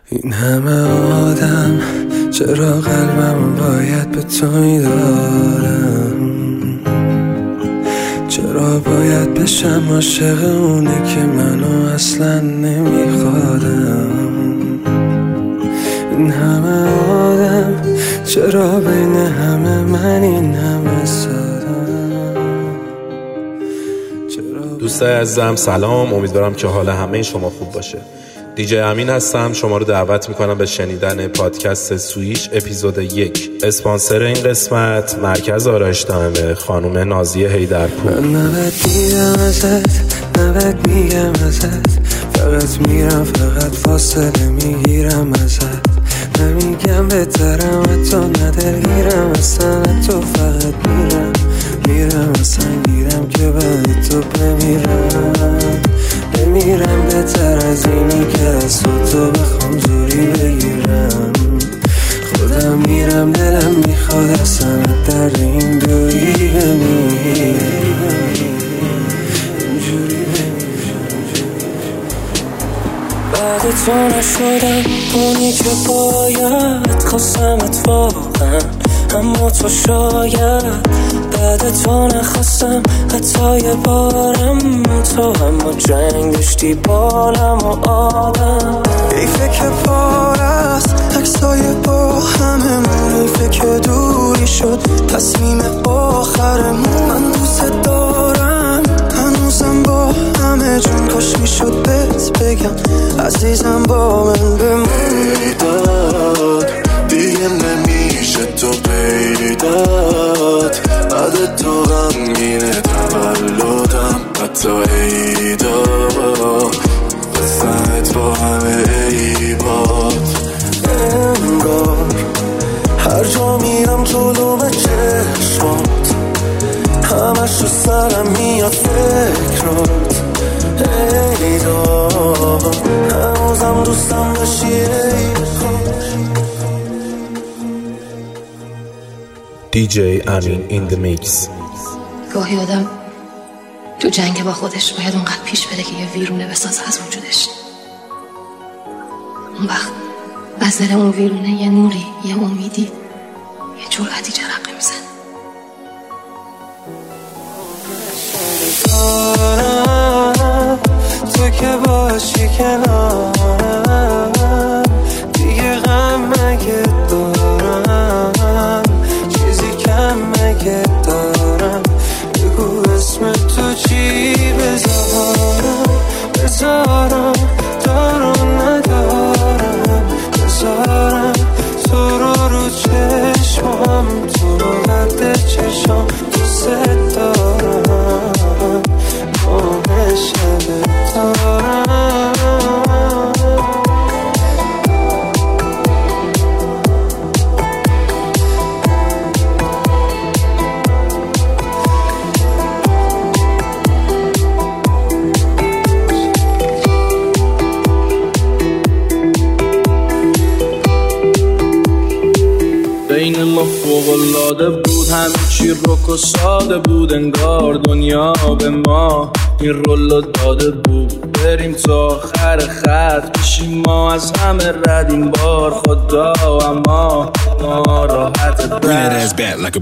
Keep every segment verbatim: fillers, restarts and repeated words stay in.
این همه آدم چرا قلبم باید به تو میدارم؟ چرا باید بشم عاشق اونه که منو اصلا نمیخوادم؟ این همه آدم چرا بین همه من این همه سادم؟ دوستای عزیزم سلام، امیدوارم که حال همه شما خوب باشه. دیجی امین هستم، شما رو دعوت میکنم به شنیدن پادکست سویچ اپیزود یک. اسپانسر این قسمت مرکز آرایش دائمه خانم نازیه حیدرپور. من نباید میگم ازت، نباید میگم ازت، فقط میرم فقط فاصله میگیرم ازت. نمیگم بهترم حتی ندلگیرم اصلا، تو فقط میرم میرم اصلا گیرم که بعد تو بمیرم بمیرم. بهتر از اینی که از تو بخوام زوری بگیرم. خودم میرم دلم میخواد اصلا در این دوری بمیرم. بعد تو نشدم اونی که باید، خواستمت واقعا اما تو شاید. بعد تو نخواستم حتی یه بارم، تو اما جنگ داشتی بالم و آدم. حیفه که پار است عکسای با هممون، حیفه که دوری شد تصمیم آخرمون. من دوست دارم هنوزم با همه جون، کاش میشد بهت بگم عزیزم با من بمونی. داد دیگه نمیشه تو پیدات، بعد تو غمگینه تولدم حتی عیدا، قصت با همه عیبات. انگار هر جا میرم جلو به چشمات، همش رو سرم میاد فکرات. عیدا هنوزم دوستم داشتی دیجی امین این the mix. گاهی آدم تو جنگ با خودش باید اونقدر پیش بده که یه ویرونه بسازه از وجودش. اون وقت از دل اون ویرونه یه نوری، یه امیدی، یه جرأتی جرقه میزن. تو که باشی کنارم، دیگه غم مگه دارم، چیزی کم مگه دارم. بگو اسم تو چی بذارم، بذارم دارم ندارم، بذارم تو رو رو چشمم، تو رو قد چشم دوست دارم، ماه شب دارم. بین ما فوق‌العاده بود، همه چی رک و ساده بود، انگار دنیا به ما این رولو داده بود. بریم تا آخر خط پیشیم ما از همه رد این بار خدا، اما ما راحت بش.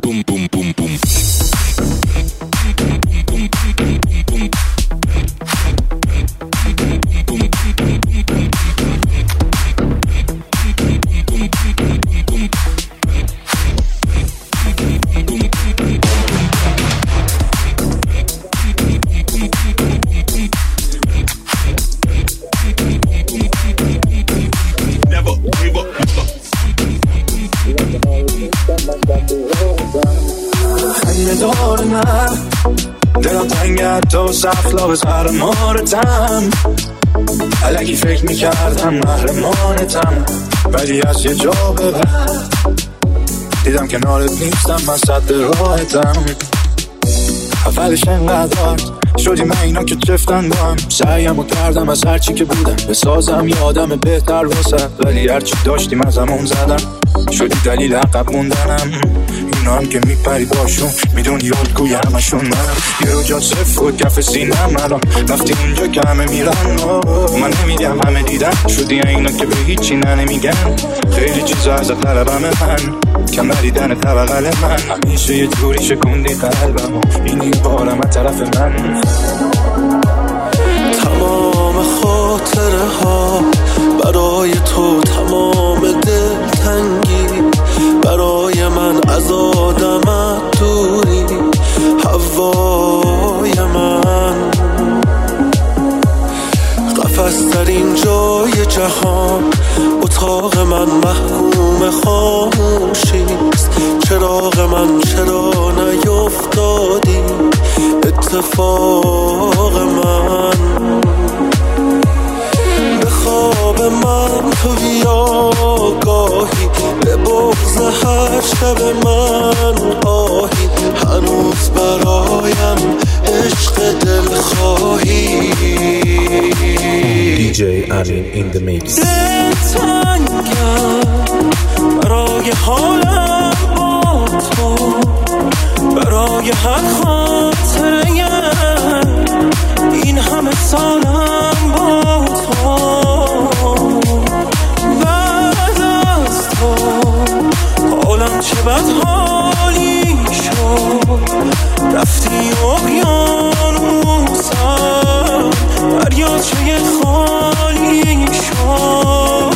دار من دلم تنگت تو سخلا به سر مارتم، الگی فکر میکردم محرمانتم، ولی از یه جا به بعد دیدم کنارت نیستم، من صد راحتم. اولش انقدر شدی من اینا که چفتن با هم، سعیم و کردم از هرچی که بودم بسازم یه آدم بهتر واسه، ولی هرچی داشتیم از همون زدم، شدی دلیل عقب موندنم. اونا هم که میپری باشون میدونی یادگوی همشون من یه رو جا صفر بود کف سینم الان وقتی اونجا که همه میرن من نمیدیم همه دیدن شدی اینا که به هیچی نمیگن خیلی چیزا از طلبم من کم ندیدن طبقل من همیشه یه جوری شکوندی قلبم این این بارم از طرف من تمام خاطره ها برای تو تمام دلتنگی برای من از آدمت دوری هوای من قفس در این جای جهان اتاق من محکوم خاموشیست چراغ من چرا نیفتادی اتفاق من به خواب من تو بیا گاهی به بغض هر شب من آهی هنوز برایم عشق دلخواهی دی جی امین این the mix دلتنگم برای حالم با تو برای هر خاطره این همه سالم با تو بعد از تو حالم چه بد حالی شد رفتی اقیانوسم دریاچه خالی شد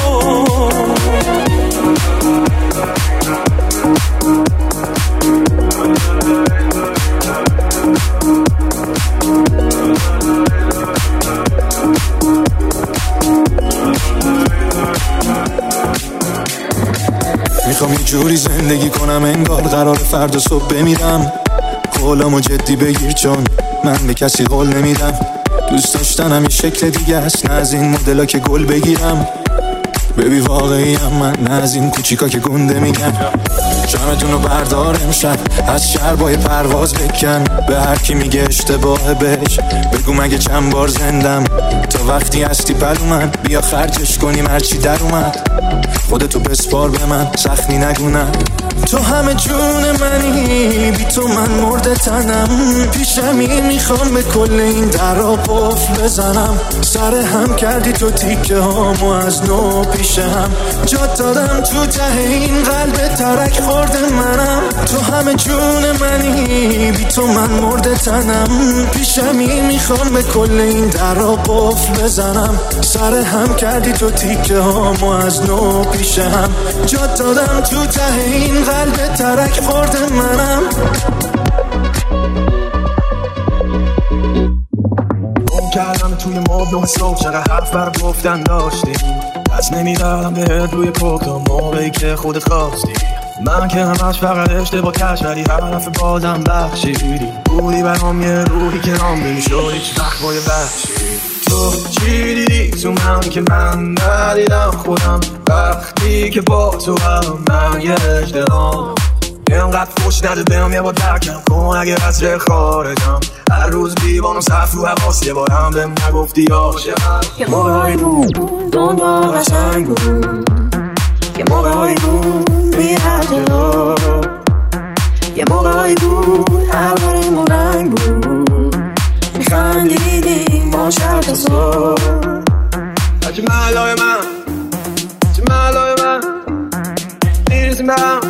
میخوام یه جوری زندگی کنم انگار قرار فردا صبح بمیرم قولمو جدی بگیر چون من به کسی قول نمیدم دوست داشتنم یه شکل دیگه است نه از این مدلا که گل بگیرم ببی واقعی هم من نه از این کوچیکا که گنده میگن جانتونو بردار امشب از شربای پرواز بکن به هر کی میگه اشتباه بهش بگو مگه چند بار زندم تا وقتی هستی پلو من بیا خرجش کنیم هرچی در اومد خودتو بسپار به من زخمی نگونم تو همه جون منی بی تو من مرده تنم پیشمی میخوام به کل این درا قفل بزنم سر هم کردی تو تیکه هامو از نو پیش هم جات دادم تو ته این قلب ترک خورده منم تو همه جون منی بی تو من مرده تنم پیشمی میخوام به کل این درا قفل بزنم سر هم کردی تو تیکه هامو از نو پیش هم جات دادم تو ته این قلب ترک خورده منم اون کردم توی موب نه صبح چقدر حرف بر گفتن داشتیم دست نمیدارم بهت روی پاکتا موقعی که خودت خواستی من که همش فقط اشتباه کش ولی حرف بازم بخشیدی بودی برام یه روحی که رام نمیشد هیچ وقت باید بخشیدی تو چی دیدی تو من که من ندیدم خودم وقتی که با تو هم من یه اجتنام اینقدر فوش نده بهم یه با درکم کن اگه از ره خارجم هر روز بیوان و صف رو حواس یه بارم بهم نگفتی عاشقم یه موقع های بود دنیا قشنگ بود یه موقع های بود میرد جلو یه موقع های بود اولمون رنگ بود میخندیدیم ما شب تا صبح هرچی محلای من هرچی محلای من میرسیم به هم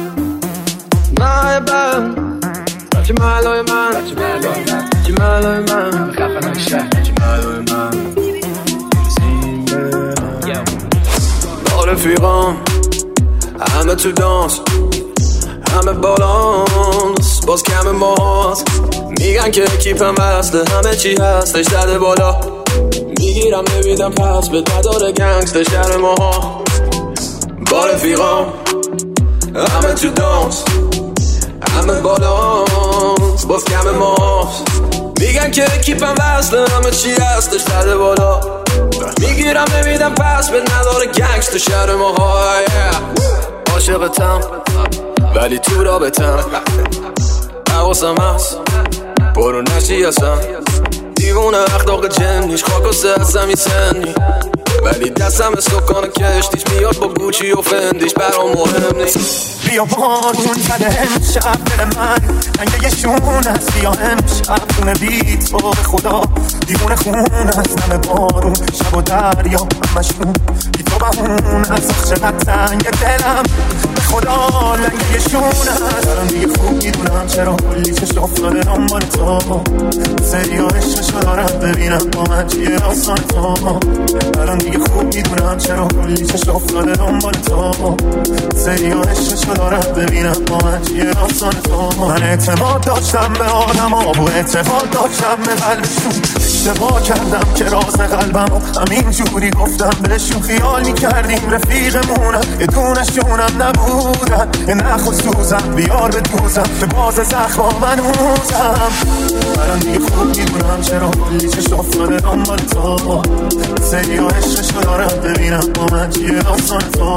نایبم هرچی محلای من هرچی محلای من هرچی محلای من خفنک شهر هرچی محلای من میرسیم به هم با رفیقان همه تو دانس همه بالانس باز کم ماست میگن که کیپم وصله همه چی هستش زده بالا میگیرم نمیدم پس به نداره گنگست شهر ماها با رفیقام همه تو دانس همه بالانس باز کم ماست میگن که کیپم وصله همه چی هستش زده بالا میگیرم نمیدم پس به نداره گنگست شهر ماها عاشقتم ولی تو رابطم حواسم هست برو نشی اصلا دیوونه اخلاق جنیش خاک و سه هستم این سنی ولی دستم سکان کشتیش میاد با گوچی و فندیش برام مهم نیست. بیا بارون زده امشب دل من رنگ یه شون هست. بیا امشب خونه بی تو به خدا دیوونه خون هست. نمه بارون شب و دریا همشون بی تو بهون هست. آخ چقدر تنگ دلم به خدا لنگ یه شون هست. الان دیگه خوب میدونم چرا کلی چشم افتاده دنبال تو. سری و عشقشو دارم ببینم با من چیه داستان تو. الان دیگه خوب میدونم چرا کلی چشم افتاده دنبال تو. سری و عشقشو دارم ببینم با من چیه داستان تو. من اعتماد داشتم به آدم ها و اعتماد داشتم به قلبشون. اشتباه کردم که راز قلبم همین جوری گفتم بهشون. خیال میکردیم رفیقمونم یه دونشونم نبودن. یه نخو سوزم بیار به دوزم به باز زخما منوزم. الان دیگه خوب میدونم چرا کلی چشم افتاده دنبال تو. سری و عشقشو دارم ببینم با من چیه داستان تو.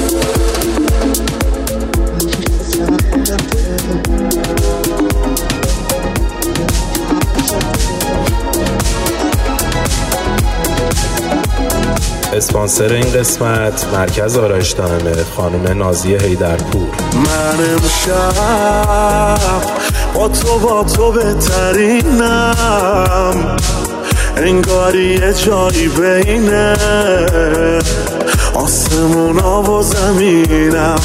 اسپانسر این قسمت مرکز آرایش دائمه خانم نازیه حیدرپور. من امشب با تو با تو بهترینم، انگاری یه جایی بینه آسمونا و زمینم.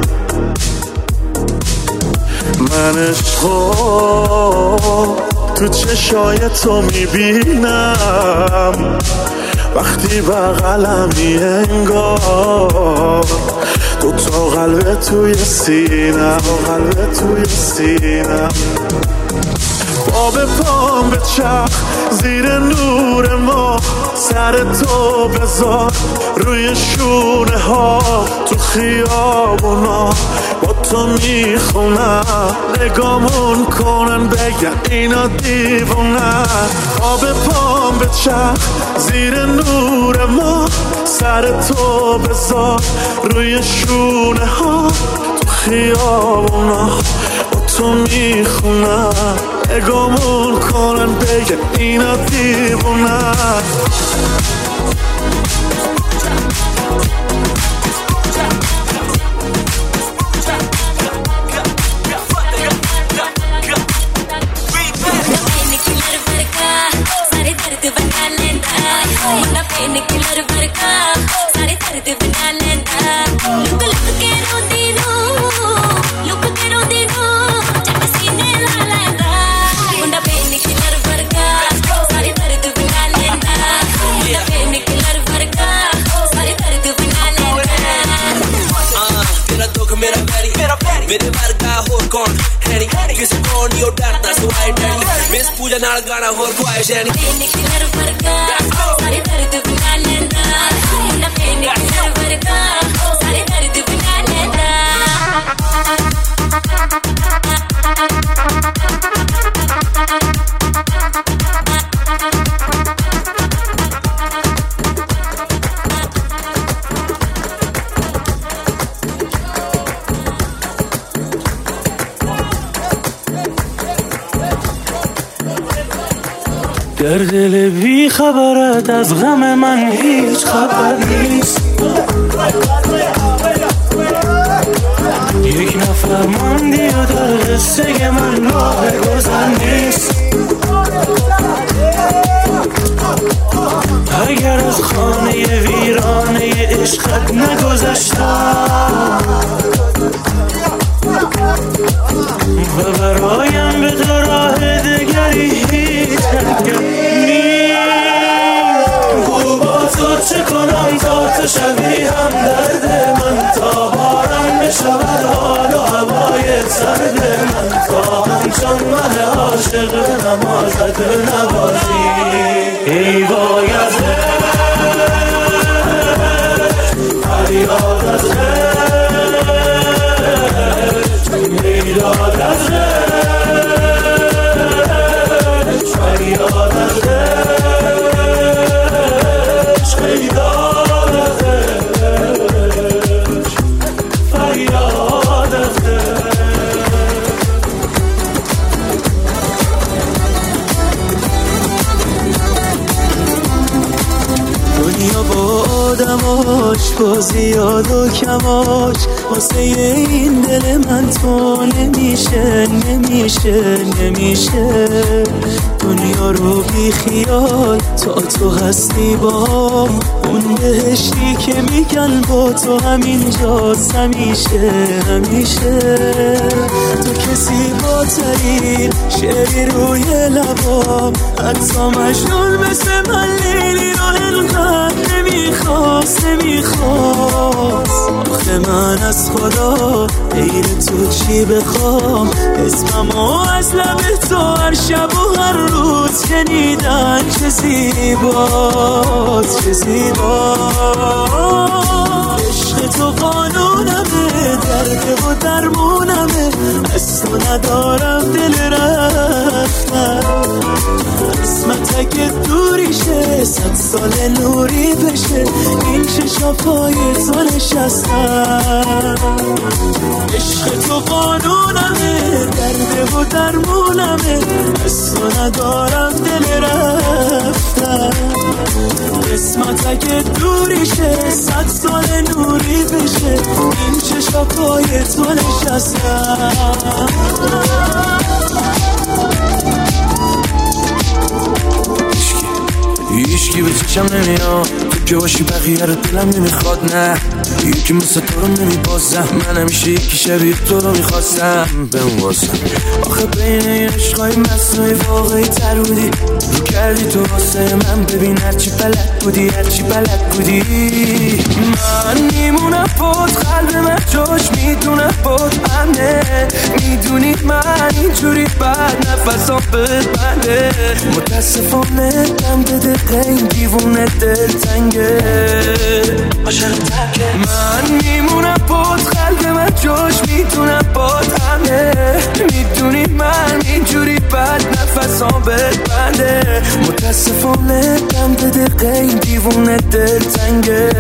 من عشقو تو چشای تو میبینم، وقتی بغلمی انگار دو تا قلب توی سینم، قلب توی سینم. باب پام به چرخ زیر نور ما، سر تو بذار روی شونه ها تو خیابونا. با تو میخونم نگامون کنن بگن اینا دیوونن. باب پام به چرخ زیر نور ما، سر تو بذار روی شونه ها تو خیابونا. با تو میخونم نگامون کنن بگن اینا دیوونن. मेरे वर्गा होर कौन है नी किसी कौन यो डरता सुनाई डरनी मिस पूजा नाल गाना होर को आए शैनी पेने की लर वर्गा सारे दर्द बुला लेना ना पेने की लर वर्गा सारे दर्द बुला लेना. در دل بی خبرت از غم من هیچ خبر نیست. یک نفر ماندی و در قصه من راه گذر نیست. اگر از خانه ویرانه عشقت نگذشتم و برایم به تو راه دگری هیچ نگم نیست. گو با تو چه کنم تا تو شبیه هم درد من، تا بارم بشود حال و هوای سرد من، تا همچون من عاشق به نمازت نوازی. ای وای از عشق فریاد از عشق میداد از عشق فریاد از عشق میداد از عشق فریاد از عشق. با زیاد و کماش واسه این دل من تو نمیشه نمیشه نمیشه دنیا رو بی خیال تا تو هستی با اون بهشتی که میگن با تو همینجاست همیشه همیشه تو کسی با ترین شعری روی لبام حتی مجنون مثل من لیلی رو انقدر نمیخواست نمیخواست آخه من از خدا غیر تو چی بخوام اسممو از لب تو هر شب و هر روز شنیدن چه زیباست چه زیباست عشق تو قانونمه درد و درمونمه از تو ندارم دل رفتن قسمت اگه دوریشه صد سال نوری بشه این چشا پای تو نشستن عشق تو قانونمه درد و درمونمه از تو ندارم دل رفتن قسمت اگه دوریشه صد سال نوری بشه این چشا پای تو نشستن هیچکی به چشم نمیاد تو که باشی بقیه رو دلم نمیخواد نه یکی مثل تو رو نمیبازم من همیشه یکی شبیه تو رو میخواستم بهم واسم آخه بین این عشقای مصنوعی واقعی تر بودی رو کردی تو واسه من ببین هرچی بلد بودی هرچی بلد بودی من میمونم بود قلب من جاش میدونم بود امنه میدونی من اینجوری بعد نفسام بده متاسفانه دم بده این دیوونه دل تنگه من میمونم بود قلب من جاش میدونم بود همه میدونی من اینجوری بد نفسام بده متاسفانه دم بده این دیوونه دل تنگه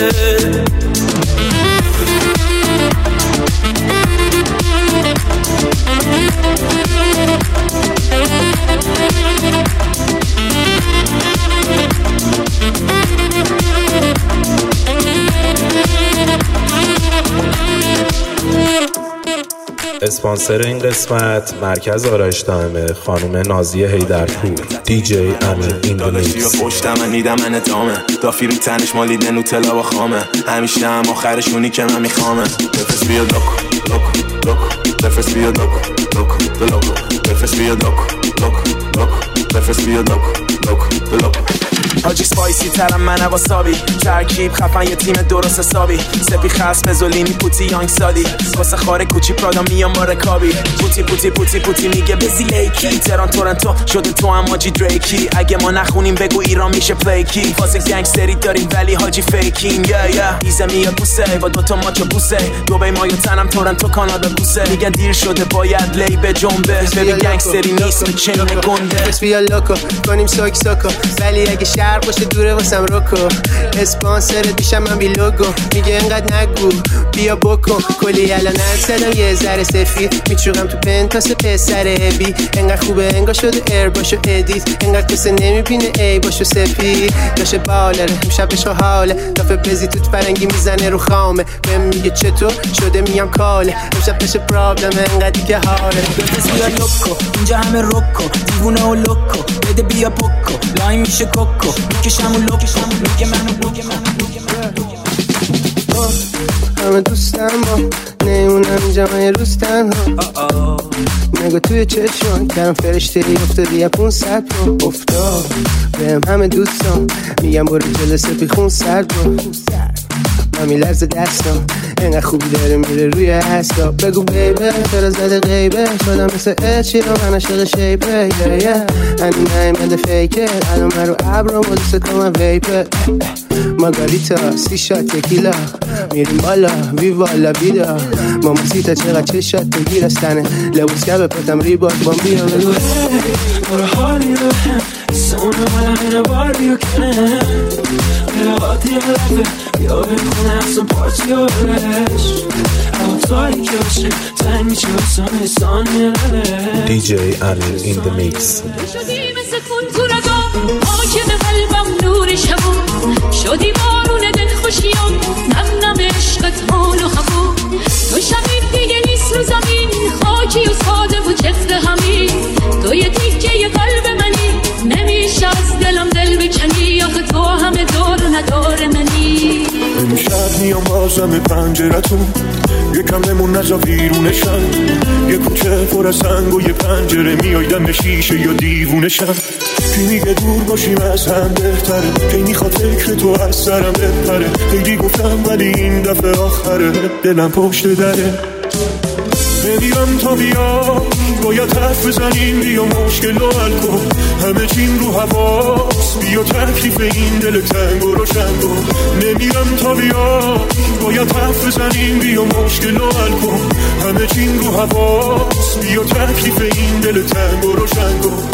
اسپانسر این قسمت مرکز آرایش دائمه خانم نازیه حیدرپور دی جی امین این دو میکس پشتم من نیدم من ادامه دافی رو تنش مالیده نوتلا و خامه همیشه هم آخرشونی که من میخوامه بفرست بیا لوکو لوکو لوکو بفرست بیا لوکو لوکو لوکو بفرست بیا لوکو لوکو لوکو بفرست بیا لوکو لوکو لوکو حاجی سپایسی ترم من واسابی ترکیب خفن یه تیم درست حسابی سپی خصم زولینی پوتی یانگ سادی واسه خاره کوچی پرادا میام با رکابی پوتی پوتی پوتی پوتی میگه بزی لیکی تران تورنتو شده تو هم حاجی دریکی اگه ما نخونیم بگو ایران میشه پلیکی فاز گنگستری داریم ولی حاجی فیکینگ یا یا ایزه میاد بوسه با دوتا ماچو بوسه دوبی ما یا تنم تورنتو کانادا بوسه میگن دیر شده باید لی به جنبه ببین گنگستری نیست میچنین گنده بس بیا لوکو کنیم ساک ساکو ولی اگه شرق باشه دوره واسم روکو اسپانسر دیشم من بی لوگو میگه انقدر نگو بیا بکن کلی الان نزدم یه ذره سفید میچوقم تو پنتاس پسر بی انقدر خوبه انگار شده ایر باشو ادیت انقدر کسی نمیبینه ای باشو سفید داشه بالره امشب بشو حاله دافه بزی توت فرنگی میزنه رو خامه بهم میگه چطور شده میگم کاله امشب بشه پرابلم انقدری که حاله بس بیا لوکو اینجا همه روکو دیوونه و لوکو بده بیا پوکو لاین میشه کوکو میکشم و لوکو میگه منو بوگه همه دوستم با نیمونم جمعه روز تنها نگو توی چشم کردم فرشته ای افتادی یا پونصد رو افتاد بهم همه دوستم میگم برو جلو سپی خون سرد رو من میلرز دستم اینقدر خوبی داره میره روی هستا بگو بیبه چرا زده غیبه شدم مثل اچی رو من عشق شیپه یه یه هنی نایمده فیکه الان من رو عبرم و دوست کنم ویپه مارگاریتا سی شات تکیلا میریم بالا وی والا بیدا ماموسیتا چقدر چه شات تگیر استنه لبوس که به پتم ریباک بام بیا بگو برو حالی رو هم سونه من همینه بار بیو کنه ملاقاتی لفه بیا بخونه افسون پارتی و برش اما تایی که باشه تنگ میشه بسانه سانه رنه دی جی امین این the mix شدی مثل کن تو رگا آکم قلبم نور شبو شدی بارون دل خوش اشیان نم نم عشقت حال و هوا تو شبیه دیگه نیست رو زمین خاکی و ساده و چفت همین تو یه تیکه یه قلب منی نمیشه از دلم دل بکنی آخه تو همه دار و ندار منی امشب میام بازم پنجرتون یکم بمون نزا بیرونشم یه کوچه پر از سنگ و یه پنجره میای دم شیشه یا دیوونشم کی میگه دور باشیم از هم بهتره کی میخواد فکر تو از سرم بپره خیلی گفتم ولی این دفعه آخره دلم پشت دره نمیرم تا بیا باید حرف بزنیم بیا مشکل رو حل کن همه چین رو حواس بیا تکلیف این دل تنگ و روشن کن نمیرم تا بیا باید حرف بزنیم بیا مشکل رو حل کن همه چین رو حواس بیا تکلیف این دل تنگ و روشن کن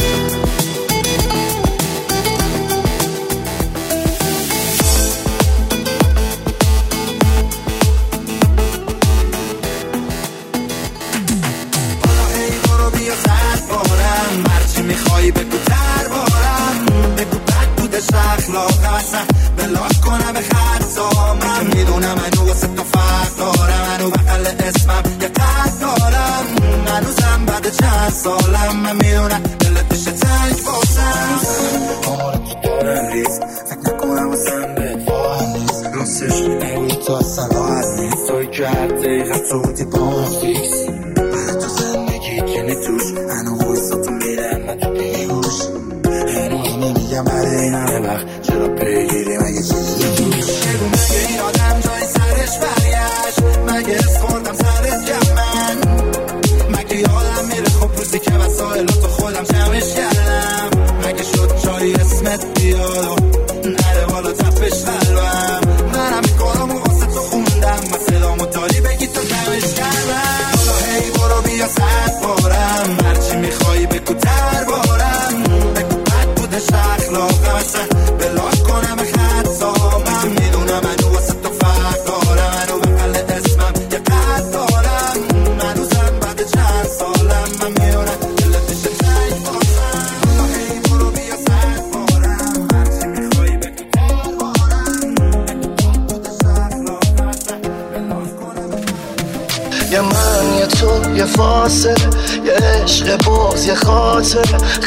میخوای بگو دربارم بگو بد بودش اخلاقم اصلا بلاک کنم به خطا من میدونم منو واسه تو فرق دارم منو بغل اسمم یه قد دارم هنوزم بعد چند سالم من میدونم دلت بشه تنگ باسم آمار تو دارم ریز فکر نکنم واسم بهت واحد نیست راستش نگوی تو اصلا راحت نیست توی که هر دقیقه تو بودی با من فیکس بعد تو زندگی کنی توش هنو ویسا تو میرم من تو بیهوش هنو همه میگم برای این همه وقت چرا پیگیری مگه چیزی توش بگو مگه این آدم جای سرش برگشت مگه اسخوردم سرت کم من مگه یادم میره خب روزی که وسایل تو خودم جمعش کردم مگه شد جایی اسمت بیاد و نره بالا تپش قلبم منم این کارامو واسه تو خوندم و صدامو داری بگی تو جمعش کردم حالا هی برو بیا صد بارم هرچی میخوایی بگو دربارم بگو بد بودش اخلاقم اصلا بلاک کنم خطا من میدونم منو واسه تو فرق دارم منو بغل اسمم یه قد دارم هنوزم بعد چند سالم من میدونم دلت بشه تنگ باسم حالا هی برو بیا صد بارم هرچی میخوایی بگو دربارم بگو بد بودش اخلاقم اصلا بلاک کنم یه من یه تو یه فاصله یه عشق باز یه خاطر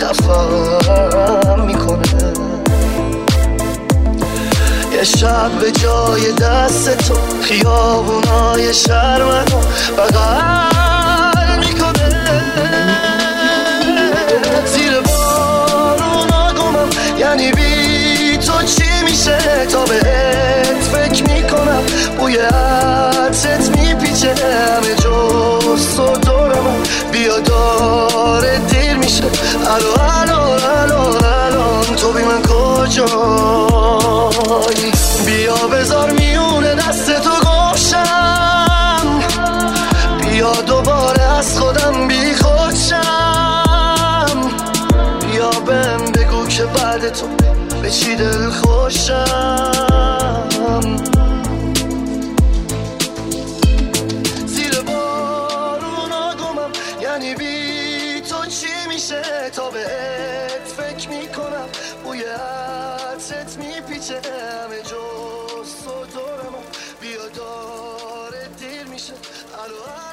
خفم میکنه یه شب به جای دست تو خیابونای شهر منو بغل میکنه زیر بارونا گمم یعنی بی تو چی میشه تا بهت فکر میکنم بوی عطرت میپیچه همه جز تو دورم بیا داره دیر میشه الو الو الو الان تو بی من کجایی بیا بذار میونه دست تو گوشم بیا دوباره از خودم بی خودشم بیا بهم بگو که بعد تو به چی دل خوشم زیر بارونا گمم یعنی بی تو چی میشه تا بهت فکر میکنم بوی عطرت میپیچه همه جز تو دورم بیا داره دیر میشه الو